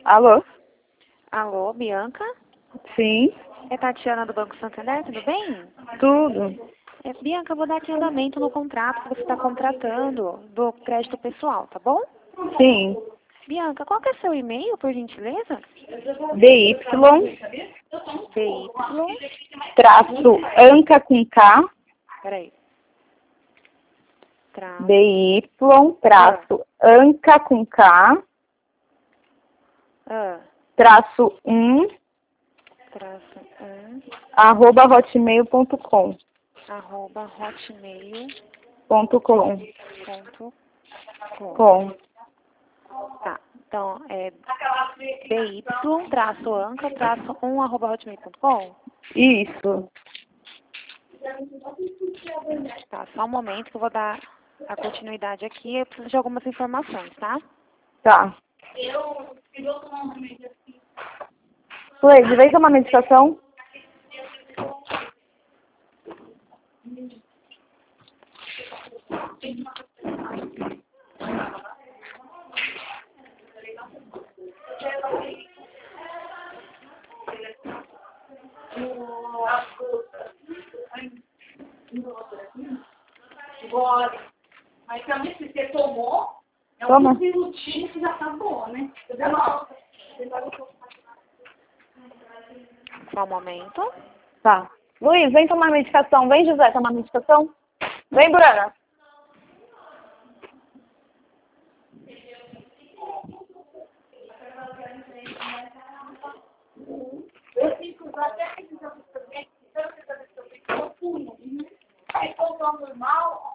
Alô? Alô, Bianca? Sim, É Tatiana do Banco Santander, tudo bem? tudo. Bianca, eu vou dar aqui andamento no contrato que você está contratando do crédito pessoal, tá bom? Sim. Bianca, qual que é seu e-mail, por gentileza? DY, BY, traço Anca com K, peraí, traço, DY, traço Anca com K, traço 1, traço 1, @hotmail.com. @hotmail.com. Com. Tá, então é BY, traço Anca, traço 1, @hotmail.com. Isso. Tá, só um momento que eu vou dar a continuidade aqui. Eu preciso de algumas informações, tá? Tá. Cleide, vem tomar medicação? Mas também se você tomou, é Toma. uns minutinhos que já tá bom, né? Só um momento. Tá. Luiz, vem tomar medicação. Vem, José, tomar medicação. Vem, Bruna. Eu fico até normal.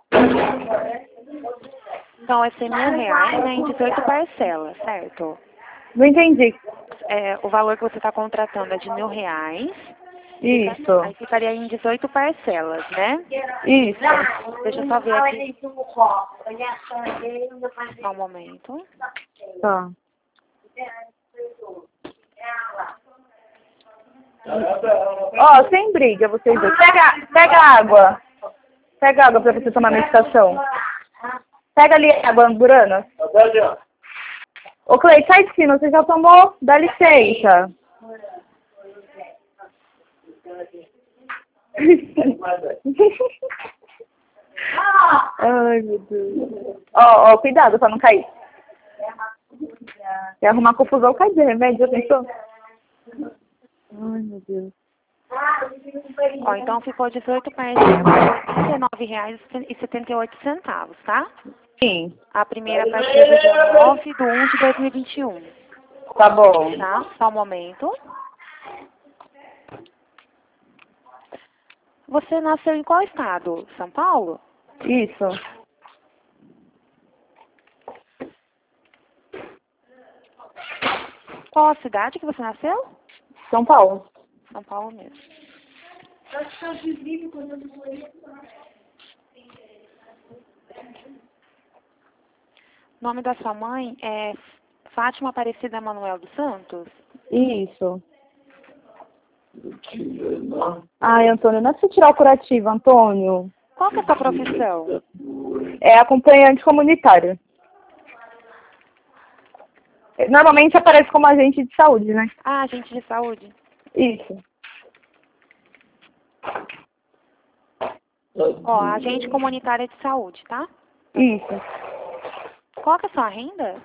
Então, vai ser R$ 1.000, né, em 18 parcelas, certo? Não entendi. O valor que você está contratando é de R$ 1.000. Isso. Aí ficaria em 18 parcelas, né? Isso. Deixa eu só ver aqui. Só um momento. Tá. Ó, sem briga, vocês dois. Pega água. Pega água pra você tomar medicação. Pega ali a água, Burana. Ô, Cleide, sai de cima, você já tomou? Dá licença. Ai, meu Deus. Ó, cuidado pra não cair. Quer arrumar confusão, cai de remédio, já pensou? Ai, meu Deus. Ó, então ficou 18 parcelas por R$ 39,78, tá? Sim. A primeira a partir do dia 9/1/2021. Tá bom. Tá? Só um momento. Você nasceu em qual estado? São Paulo? Isso. Qual a cidade que você nasceu? São Paulo. São Paulo mesmo. O nome da sua mãe é Fátima Aparecida Manuel dos Santos? Isso. Ai, Antônio, não é pra você tirar o curativo, Antônio. Qual que é a sua profissão? É acompanhante comunitário. Normalmente aparece como agente de saúde, né? Ah, agente de saúde. Isso. Ó, agente comunitária de saúde, tá? Isso. Qual que é a sua renda?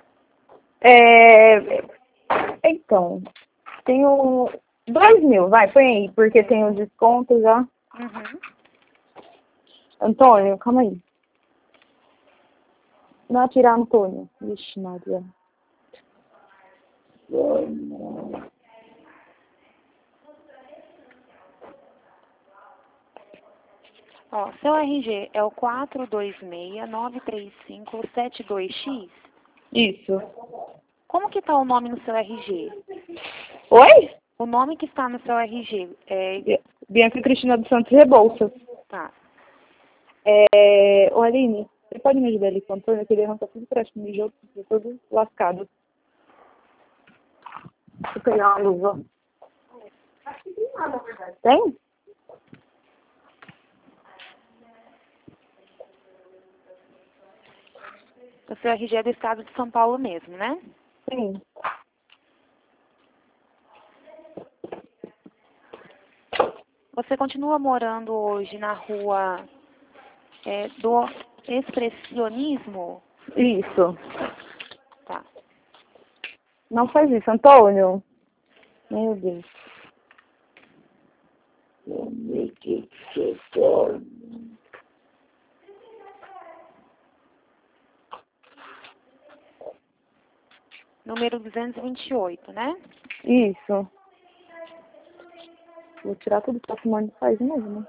Então, tenho 2.000, vai, põe aí, porque tem o desconto já. Uhum. Antônio, calma aí. Não atirar, Antônio. Vixe, Maria. Ó, seu RG é o 426-935-72X? Isso. Como que tá o nome no seu RG? Oi? O nome que está no seu RG é... Bianca Cristina dos Santos Rebouças. Tá. Ô, Aline, você pode me ajudar ali com o Antônio, que ele não tá tudo prático, mijou, tá todo lascado. Deixa eu pegar uma luva. Tem? O seu RG é do estado de São Paulo mesmo, né? Sim. Você continua morando hoje na rua do Expressionismo? Isso. Tá. Não faz isso, Antônio. Meu Deus. Número 228, né? Isso. Vou tirar tudo que a Simone faz mesmo.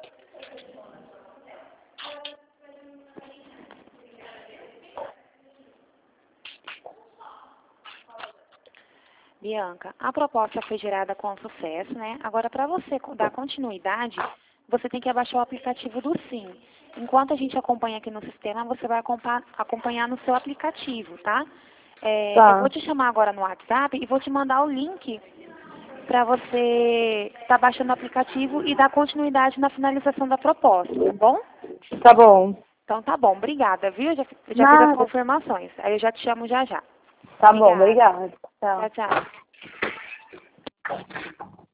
Bianca, a proposta foi gerada com sucesso, né? Agora, para você dar continuidade, você tem que abaixar o aplicativo do Sim. Enquanto a gente acompanha aqui no sistema, você vai acompanhar no seu aplicativo, tá? Tá. Eu vou te chamar agora no WhatsApp e vou te mandar o link para você estar baixando o aplicativo e dar continuidade na finalização da proposta, tá bom? Tá bom. Então tá bom, obrigada, viu? Eu já fiz Nada. as confirmações. Aí eu já te chamo já já. Tá bom, obrigada. Tchau. Tchau, tchau.